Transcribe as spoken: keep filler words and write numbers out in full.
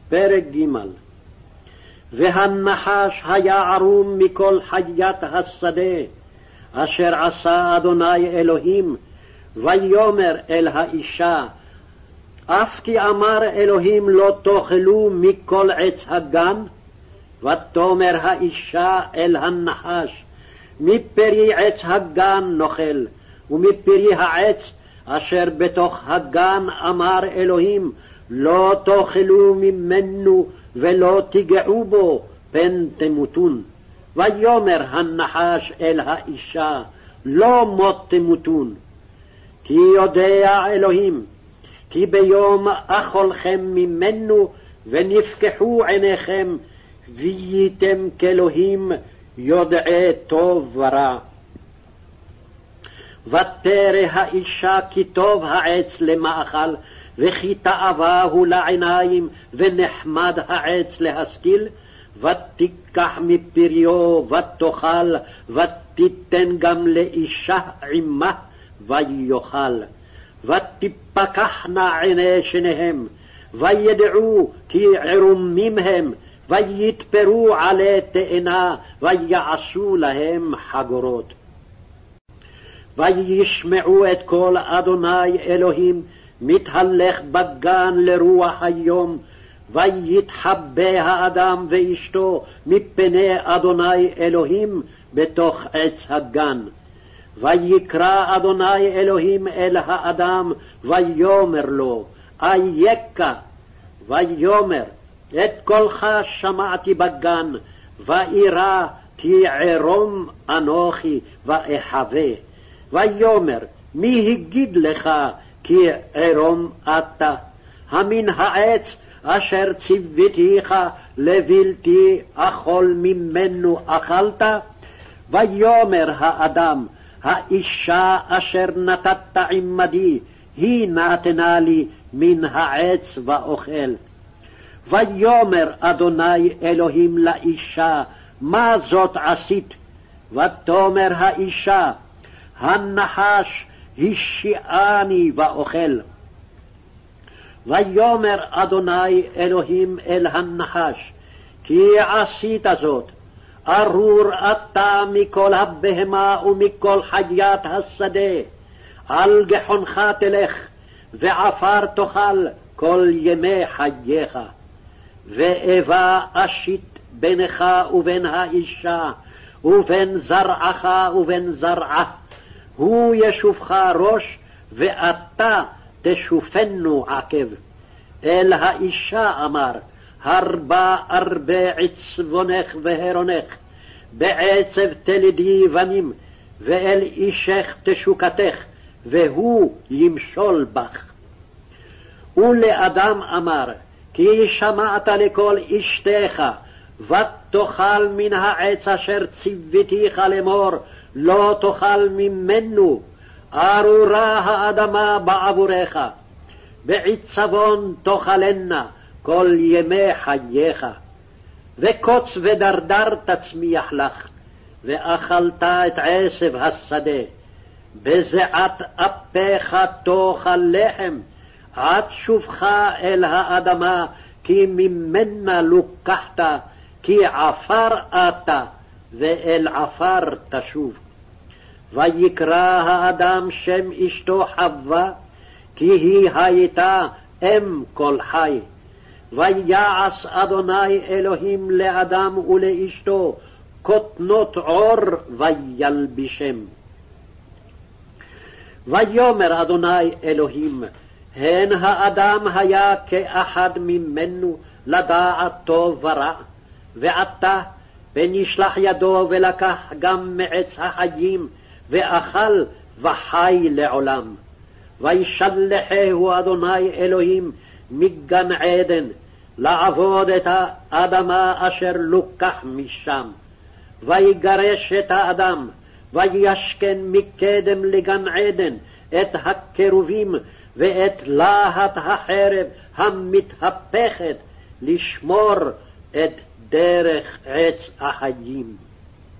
פרק ג'. והנחש היה ערום מכל חיית השדה, אשר עשה אדוני אלוהים, ויאמר אל האישה, אף כי אמר אלוהים לא תאכלו מכל עץ הגן, ותאמר האישה אל הנחש, מפרי עץ הגן נאכל, ומפרי העץ אשר בתוך הגן אמר אלוהים, לא תאכלו ממנו ולא תיגעו בו, פן תמותון. ויאמר הנחש אל האישה, לא מות תמותון. כי יודע אלוהים, כי ביום אכולכם ממנו ונפקחו עיניכם, והייתם כאלוהים יודעי טוב ורע. ותרא האישה כי טוב העץ למאכל, וכי תאווה הוא לעיניים, ונחמד העץ להשכיל, ותיקח מפריו ותאכל, ותיתן גם לאישה עמה, ויאכל. ותפקחנה עיני שניהם, וידעו כי ערומים הם, ויתפרו עלי תאנה, ויעשו להם חגורות. וישמעו את קול אדוני אלוהים, מתהלך בגן לרוח היום, ויתחבא האדם ואשתו מפני אדוני אלוהים בתוך עץ הגן. ויקרא אדוני אלוהים אל האדם, ויאמר לו, אייכה? ויאמר, את קולך שמעתי בגן, ואירא כי ערום אנוכי ואחווה. ויאמר, מי הגיד לך כי ערום אתה? המן העץ אשר ציוויתיך לבלתי אכול ממנו אכלת? ויאמר האדם, האישה אשר נתת עמדי, היא נתנה לי מן העץ ואוכל. ויאמר אדוני אלוהים לאישה, מה זאת עשית? ותאמר האישה, הנחש השיאני ואוכל. ויאמר אדוני אלוהים אל הנחש, כי עשית זאת, ארור אתה מכל הבהמה ומכל חיית השדה, על גחונך תלך, ועפר תאכל כל ימי חייך. ואיבה אשית בינך ובין האישה, ובין זרעך ובין זרעה, הוא ישופך ראש, ואתה תשופנו עקב. אל האישה אמר, הרבה הרבה עצבונך והרונך, בעצב תלדי בנים, ואל אישך תשוקתך, והוא ימשול בך. ולאדם אמר, כי שמעת לקול אשתך, ותאכל מן העץ אשר ציוויתיך לאמור, לא תאכל ממנו, ארורה האדמה בעבורך, בעצבון תאכלנה כל ימי חייך. וקוץ ודרדר תצמיח לך, ואכלת את עשב השדה. בזיעת אפיך תאכל לחם, עד שובך אל האדמה, כי ממנה לוקחת, כי עפר אתה, ואל עפר תשוב. ויקרא האדם שם אשתו חווה, כי היא הייתה אם כל חי. ויעש אדוני אלוהים לאדם ולאשתו כותנות עור וילבישם. ויאמר אדוני אלוהים, הן האדם היה כאחד ממנו לדעת טוב ורע, ועתה פן ישלח ידו ולקח גם מעץ החיים, ואכל וחי לעולם. וישלחהו אדוני אלוהים מגן עדן, לעבוד את האדמה אשר לוקח משם. ויגרש את האדם, וישכן מקדם לגן עדן את הקרובים, ואת להט החרב המתהפכת, לשמור את דרך עץ החיים.